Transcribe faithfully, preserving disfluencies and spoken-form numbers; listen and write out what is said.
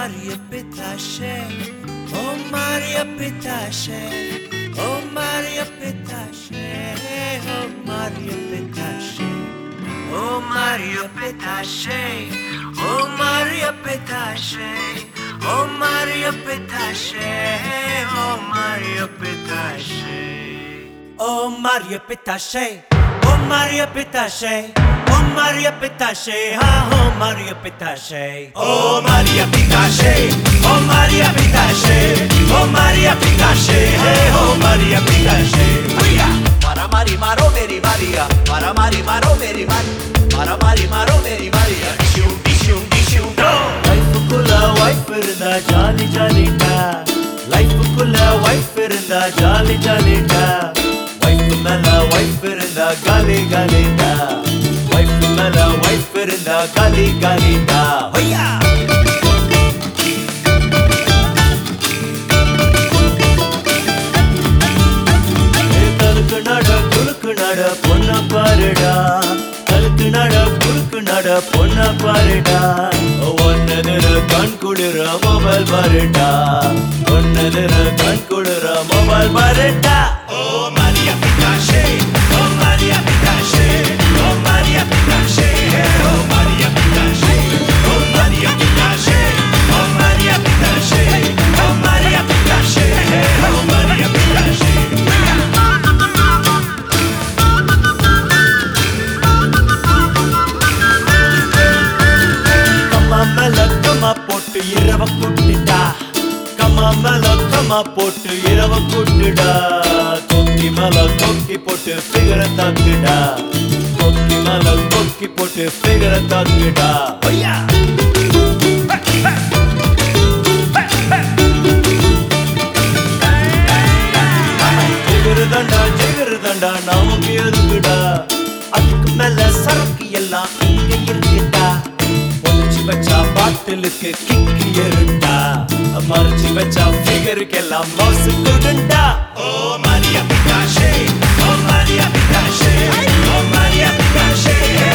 Maria Petache, oh Maria Petache, oh Maria Petache, oh Maria Petache, oh Maria Petache, oh Maria Petache, oh Maria Petache, oh Maria Petache, oh Maria Petache, oh Maria Petache. Oh Maria Petache, ah, oh Maria Petache, oh Maria Petache, oh Maria Petache, oh Maria Petache, hey, oh Maria Petache. Mara mari maro meri Maria, Mara mari maro meri Maria, Mara mari maro meri Maria. Shum shum shum no. Life kulla wife irunda jolly jolly da. Life kulla wife irunda jolly jolly da. Wife mela wife irunda gali gali da. Wife mela wife irunda gali gali da. Hoya. நட பொண்ண பாருடா கழுத்து நட குறுக்கு நட பொண்ண பாருடா ஒன்னதுல கண் குளிர மொபைல் பாருடா ஒன்னதுல கண் குளிர மொபைல் பாருடா ஓ Maria Petache, oh Maria Petache, oh Maria Petache, oh Maria Petache, oh Maria Petache, oh Maria Petache, oh Maria Petache, oh Maria Petache. கம்மா போட்டு இரவ குட்டிடா கம்மா மேல கம்மா போட்டு இரவ குட்டிடா கொக்கி மேல கொக்கி போட்டு பிகர தாக்குடா கொக்கி மேல கொக்கி போட்டு பிகர தாக்குடா ஐயா ஜிகரு தண்டா ஜிகரு தண்டா நமக்கு எதுக்குடா அதுக்கு மேல சரக்கு எல்லாம் இங்க இருக்குடா வச்சா பாட்டிலுக்கு கிக்கு ஏறுண்டா மறைச்சி வச்சா ஃபிகருக்கெல்லாம் மவுசு கொடுண்டா ஓ Maria Petache, oh Maria Petache, oh Maria Petache.